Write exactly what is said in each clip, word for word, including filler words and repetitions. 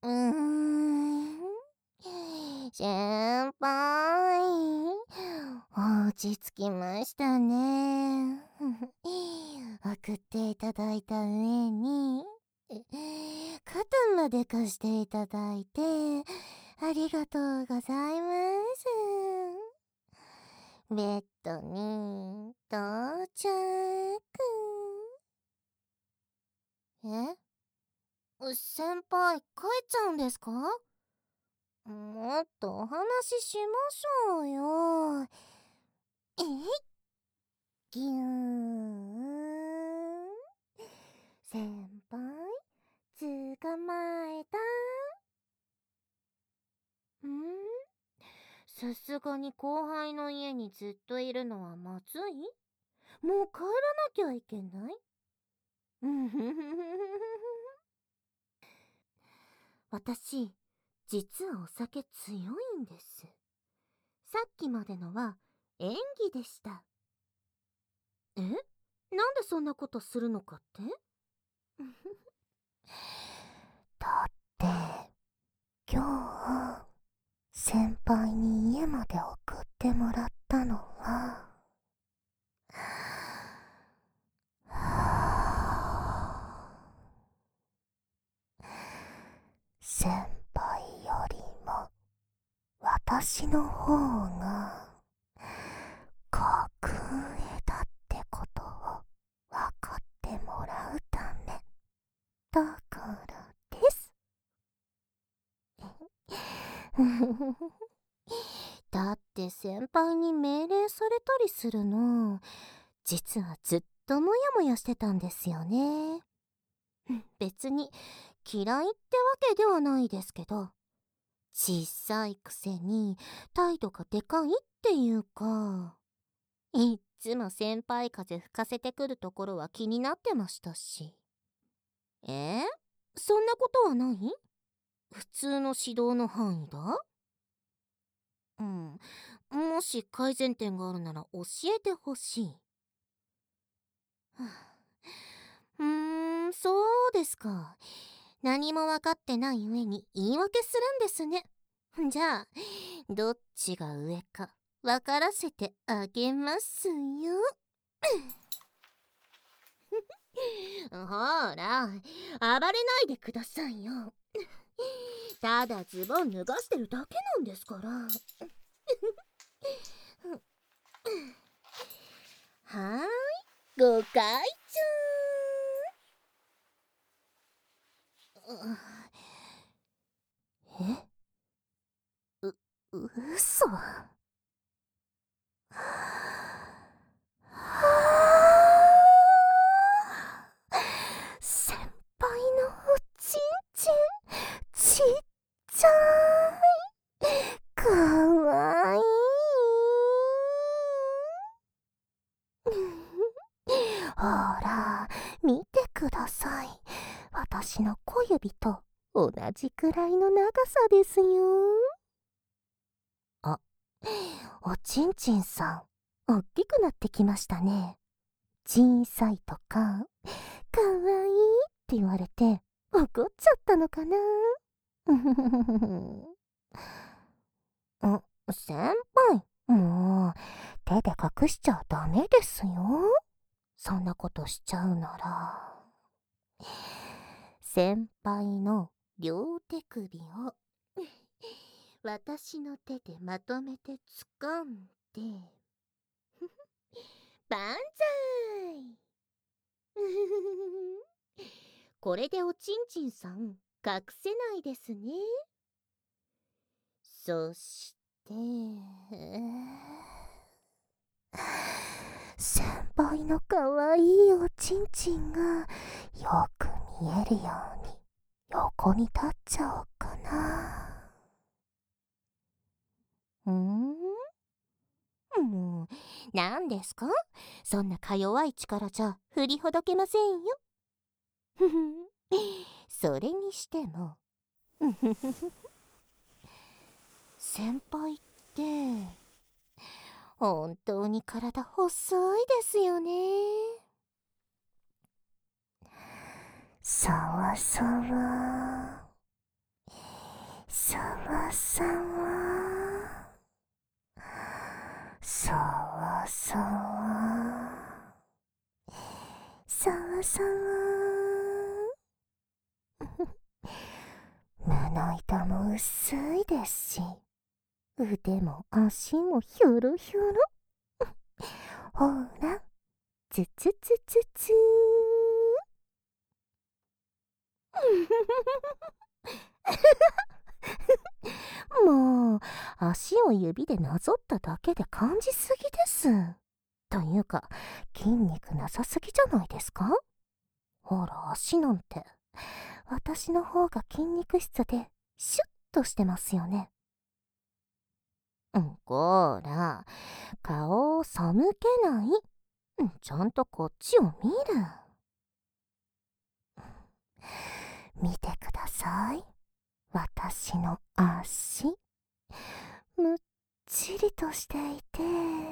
うーん。先輩、落ち着きましたね。送っていただいた上に、肩まで貸していただいて、ありがとうございます。ベッドに到着。え？先輩、帰っちゃうんですか？もっとお話ししましょうよ。えいぎゅーん。先輩、捕まえた。ん？さすがに後輩の家にずっといるのはまずい？もう帰らなきゃいけない？うんふふふふふ。私、実はお酒強いんです。さっきまでのは演技でした。え？なんでそんなことするのかって？だって、今日、先輩に家まで送ってもらったのは、先輩よりも私の方が格上だってことを分かってもらうためだからです。だって先輩に命令されたりするの、実はずっともやもやしてたんですよね。別に嫌いってわけではないですけど、小さいくせに態度がでかいっていうか、いっつも先輩風吹かせてくるところは気になってましたし。え？そんなことはない？普通の指導の範囲だ？うん。もし改善点があるなら教えてほしい。はあ、うーん、そうですか。何も分かってない上に言い訳するんですね。じゃあ、どっちが上か分からせてあげますよ。ほら、暴れないでくださいよ。ただズボン脱がしてるだけなんですから。はーい、ご開帳。え？う、嘘？先輩のおちんちん、ちっちゃーい。かわいい。ほら、見てください。私の小指と同じくらいの長さですよ。あ、おちんちんさん、おっきくなってきましたね。小さいとか、かわいいって言われて怒っちゃったのかな。あ、先輩、もう手で隠しちゃダメですよ。そんなことしちゃうなら、先輩の両手首を私の手でまとめて掴んで、バンザイ。これでおちんちんさん隠せないですね。そして先輩のかわいいおちんちんがよく見えるように横に立っちゃおうかな。ん？もう、何ですか？そんなか弱い力じゃ振りほどけませんよ。ふふそれにしても先輩って本当に体細いですよね。さわさわ。 さ胸板も薄いですし、腕も足もひょろひょろ。ほら、つつつつつー。もう、足を指でなぞっただけで感じすぎです。というか、筋肉なさすぎじゃないですか？ほら、足なんて、私の方が筋肉質で、シュッとしてますよね。うん、こら、顔を背けない。うん、ちゃんとこっちを見る。見てください。私の足。むっちりとしていて、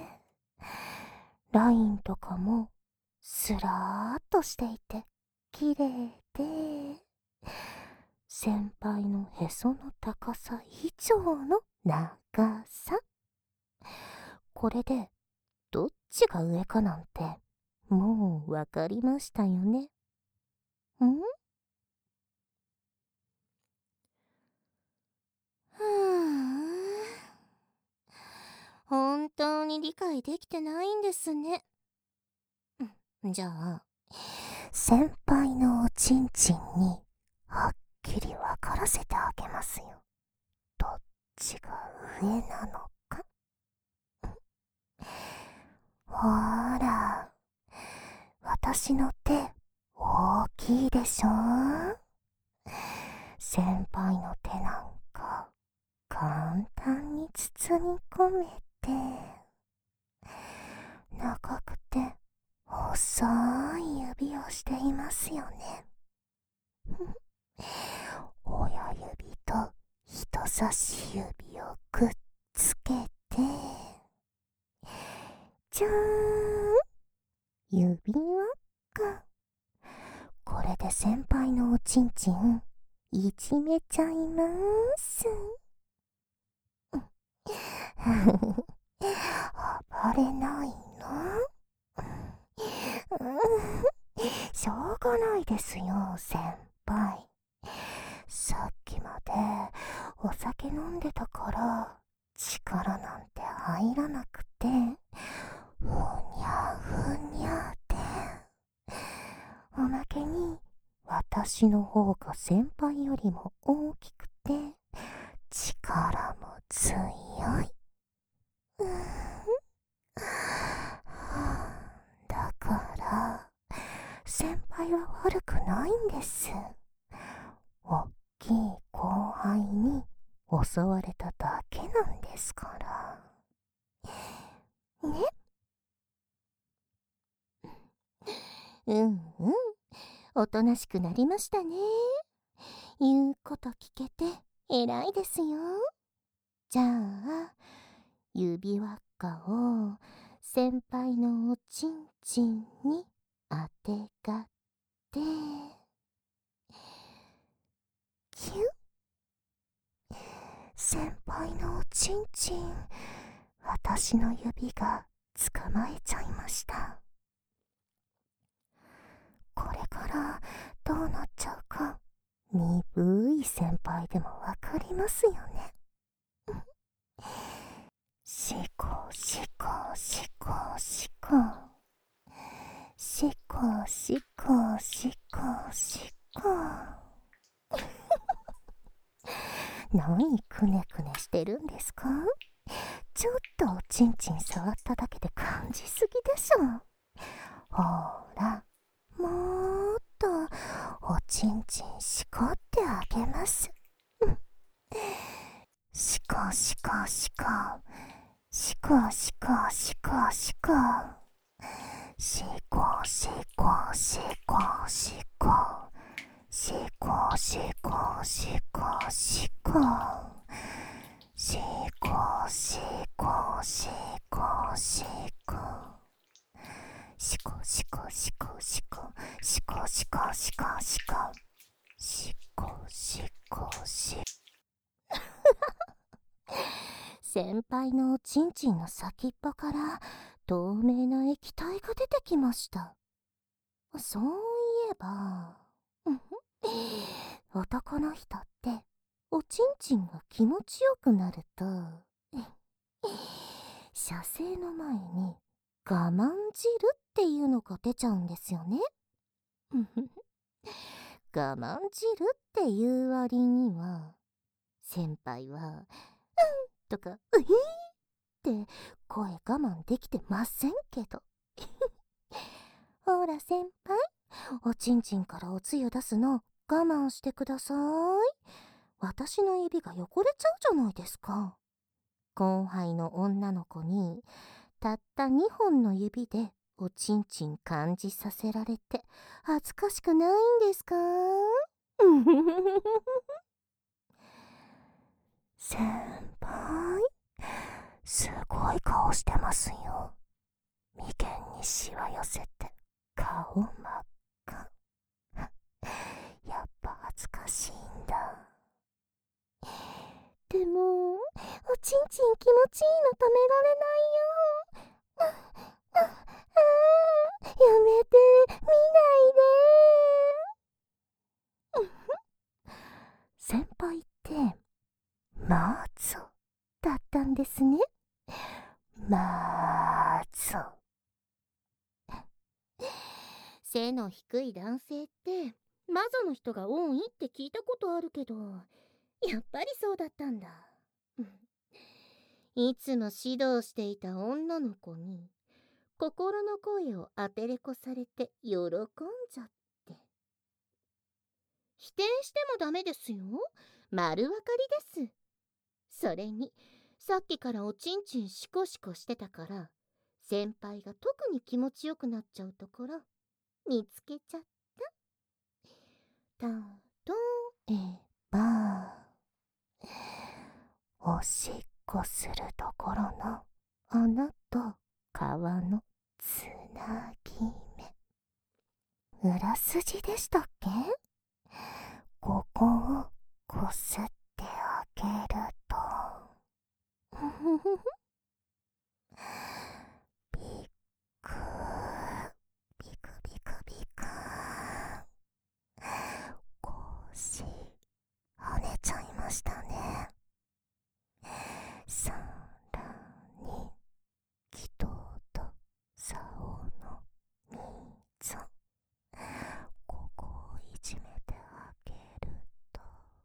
ラインとかもスラーっとしていて、綺麗で、先輩のへその高さ以上の長さ。これで、どっちが上かなんて、もうわかりましたよね。ん？はぁ。本当に理解できてないんですね。じゃあ、先輩のおちんちんにはっきり分からせてあげますよ。どっちが上なのか。ほら、私の手大きいでしょ。先輩の手なんか簡単に包み込めて、長くて細い指をしていますよね。親指と人差し指をくっつけて、じゃーん、指輪か。これで先輩のおちんちんいじめちゃいます。暴れないの？しょうがないですよ、先輩。さっきまでお酒飲んでたから力なんて入らなくて、ふにゃふにゃって。おまけに私の方が先輩よりも大きくて力も強い。うーんだから先輩は悪くないんです。おっきい後輩に襲われただけなんですから。ね？うんうん。おとなしくなりましたね。言うこと聞けて偉いですよ。じゃあ、指輪っかを先輩のおちんちんにあてがって、キュッ。先輩のおちんちん、私の指が捕まえちゃいました。これからどうなっちゃうか、鈍い先輩でもわかりますよね。しこしこしこしこ。しこしこしこしこ。何くねくねしてるんですか？ちょっとおちんちん触っただけで感じすぎでしょ。ほら、もーっとおちんちんしこってあげます。しこしこしこ。しこしこしこしこ。しこしこしこしこ。しこしこしこしこ。しこしこしこしこ。しこしこしこしこ。しこしこしこしこ。しこしこしこ。先輩のおちんちんの先っぽから透明な液体が出てきました。そういえば男の人っておちんちんが気持ちよくなると射精の前に我慢汁っていうのが出ちゃうんですよね。我慢汁っていう割には先輩は「うん」とか「うひー」って声我慢できてませんけどほら先輩、おちんちんからおつゆ出すの我慢してください。私の指が汚れちゃうじゃないですか。後輩の女の子にたったにほんの指でおちんちん感じさせられて恥ずかしくないんですか？先輩、すごい顔してますよ。眉間にシワ寄せて顔真っ赤。やっぱ恥ずかしいんだ。でもおちんちん気持ちいいの止められないよ。あああ、やめて、見ないで。先輩ってマーツォだったんですね。マーツォ。背の低い男性ってマゾの人が多いって聞いたことあるけど、やっぱりそうだったんだ。いつも指導していた女の子に心の声をアテレコされて喜んじゃって。否定してもダメですよ。丸分かりです。それにさっきからおちんちんシコシコしてたから、先輩が特に気持ちよくなっちゃうところ見つけちゃった。例えばおしっこするところの穴と皮のつなぎ目、裏筋でしたっけ？ここをこすってあげるとビクビクビクビク、腰跳ねちゃいましたね。さらに気筒と竿の溝、ここをいじめてあげると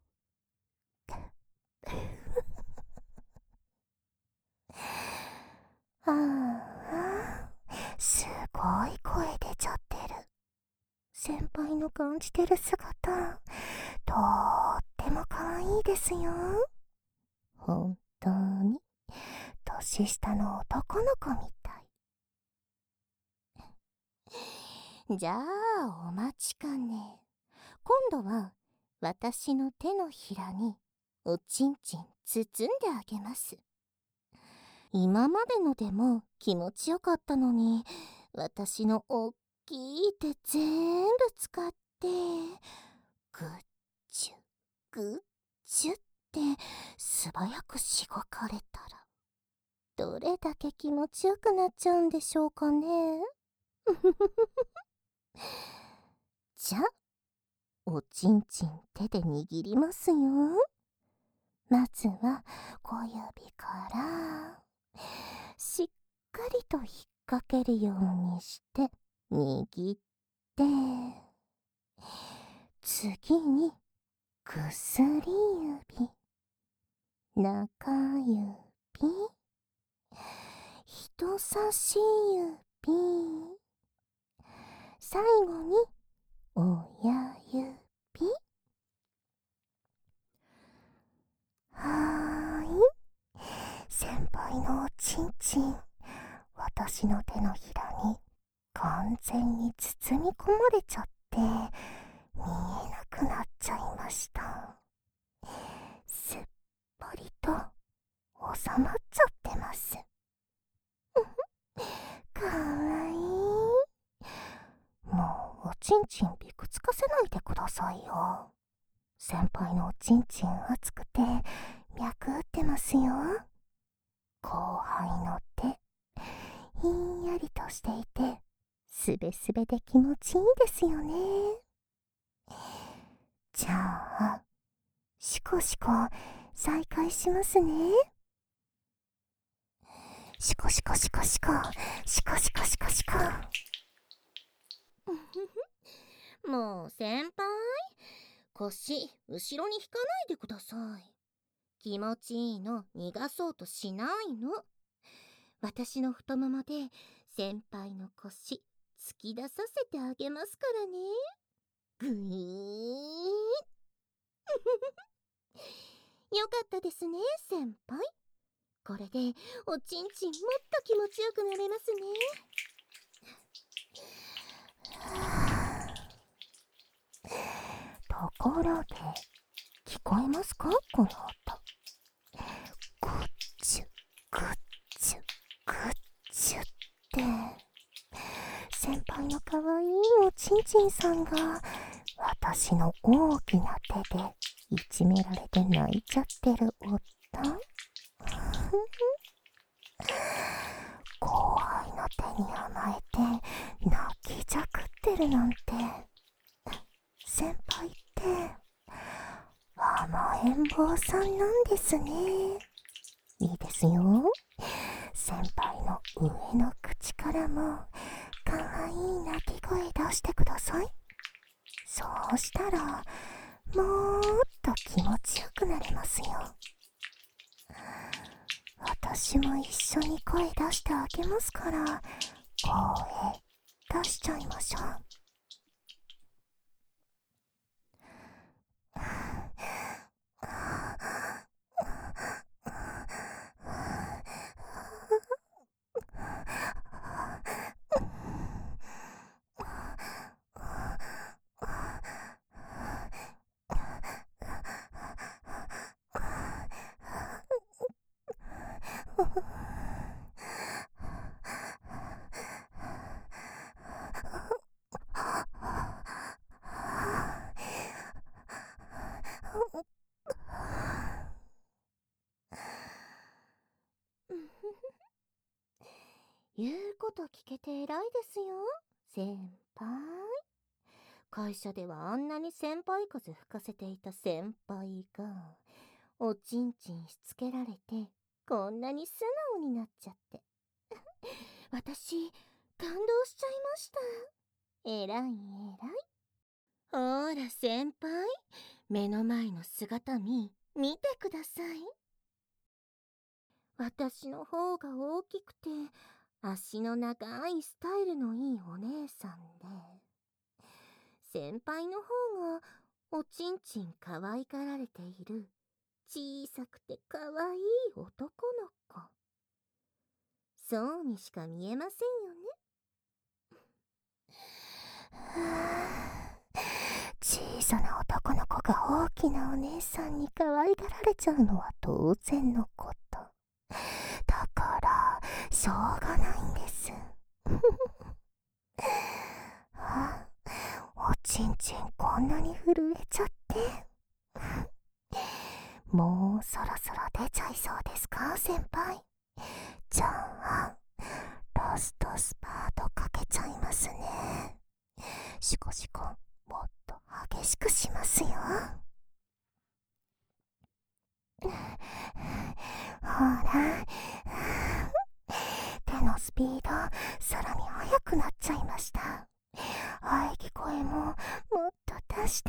ああ、すごい声出ちゃってる。先輩の感じてる姿、とっても可愛いですよ。本当に年下の男の子みたい。じゃあお待ちかね。今度は私の手のひらにおちんちん包んであげます。今までのでも気持ちよかったのに、私のおっきい手全部使ってぐっちゅぐっちゅって素早くしごかれたら、どれだけ気持ちよくなっちゃうんでしょうかね。じゃあおちんちん手で握りますよ。まずは小指からしっかりと引っ掛けるようにして握って、次に薬指、中指、人差し指、最後に親指。はーい、先輩のおちんちん、私の手のひらに完全に包み込まれちゃって見えなくなっちゃいました。すっぽりと収まっちゃってます。かわいい。もうおちんちんびくつかせないでくださいよ。先輩のおちんちん熱くて脈打ってますよ。後輩の手ひんやりとしていてすべすべで気持ちいいですよね。じゃあ、シコシコ再開しますね。シコシコシコシコ、シコシコシコシコ。もう先輩、腰後ろに引かないでください。気持ちいいの逃がそうとしないの。私の太ももで先輩の腰突き出させてあげますからね。ぐいーんよかったですね、先輩。これでおちんちんもっと気持ちよくなれますね。ところで、聞こえますか、この音。グッチュグッチュグッチュって、先輩のかわいいおちんちんさんが私の大きな手でいじめられて泣いちゃってる音。後輩の手に甘えて泣きじゃくってるなんて、先輩って甘えん坊さんなんですね。いいですよ。先輩の上の口からもかわいい鳴き声出してください。そうしたらもっと気持ちよくなれますよ。私も一緒に声出してあげますから、声出しちゃいましょう。言うこと聞けて偉いですよ、先輩。会社ではあんなに先輩風吹かせていた先輩がおちんちんしつけられてこんなに素直になっちゃって私感動しちゃいました。偉い偉い。ほら先輩、目の前の姿見見てください。私の方が大きくて足の長いスタイルのいいお姉さんで、先輩の方がおちんちん可愛がられている小さくて可愛い男の子。そうにしか見えませんよね。小さな男の子が大きなお姉さんに可愛がられちゃうのは当然のこと。だからしょうがないんです。あ、おちんちんこんなに震えちゃってもうそろそろ出ちゃいそうですか、先輩。じゃあラストスパートかけちゃいますね。シコシコもっと激しくしますよ。ほら手のスピードさらに速くなっちゃいました。喘ぎ声ももっと出して。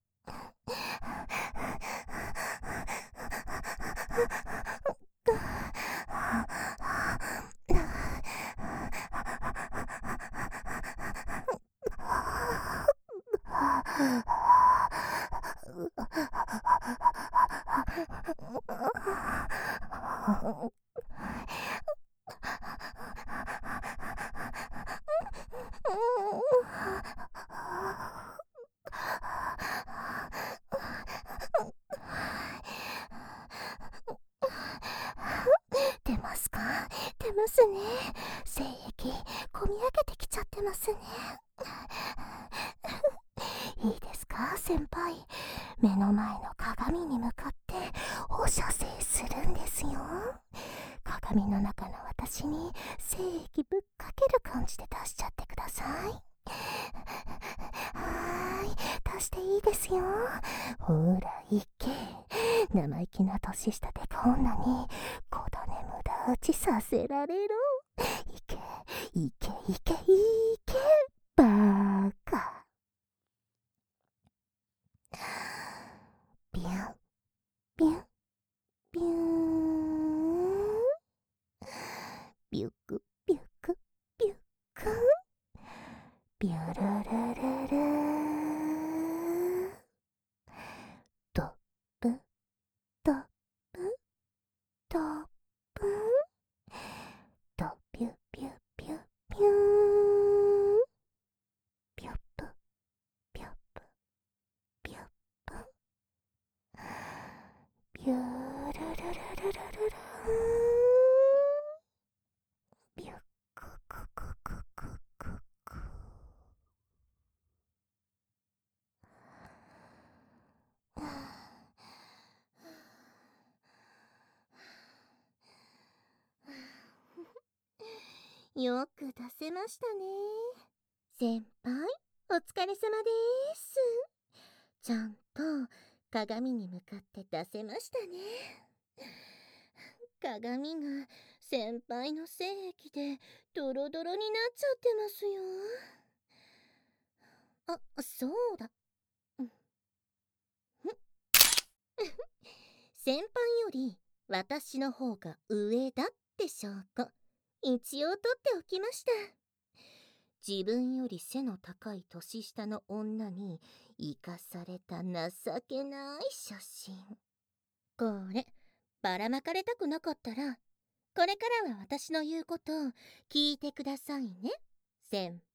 出ますか？出ますね。精液こみ上げてきちゃってますね。いいですか、先輩。目の前の鏡に向かってお射精するんですよ。鏡の中の私に精液ぶっかける感じで出しちゃってください。はーい、出していいですよ。ほら、いけ。生意気な年下でこんなに子種無駄打ちさせられる。いけ、いけ、いけ、いけ、バーカ。ビュン、ビュン、ビューン。ビュク、ビュク、ビュク。ビュルルルルー。ドップ、ドップ、ドップ。ドピュピュピュピューン。ピュップ、ピュップ、ピュップ。ピュールルルルルルルーン。ビュッククククククク。よく出せましたね。先輩、お疲れ様です。ちゃんと鏡に向かって出せましたね。鏡が先輩の精液でドロドロになっちゃってますよ。あ、そうだ。先輩より私の方が上だって証拠、一応取っておきました。自分より背の高い年下の女に生かされた情けない写真。これ、ばらまかれたくなかったら、これからは私の言うことを聞いてくださいね、先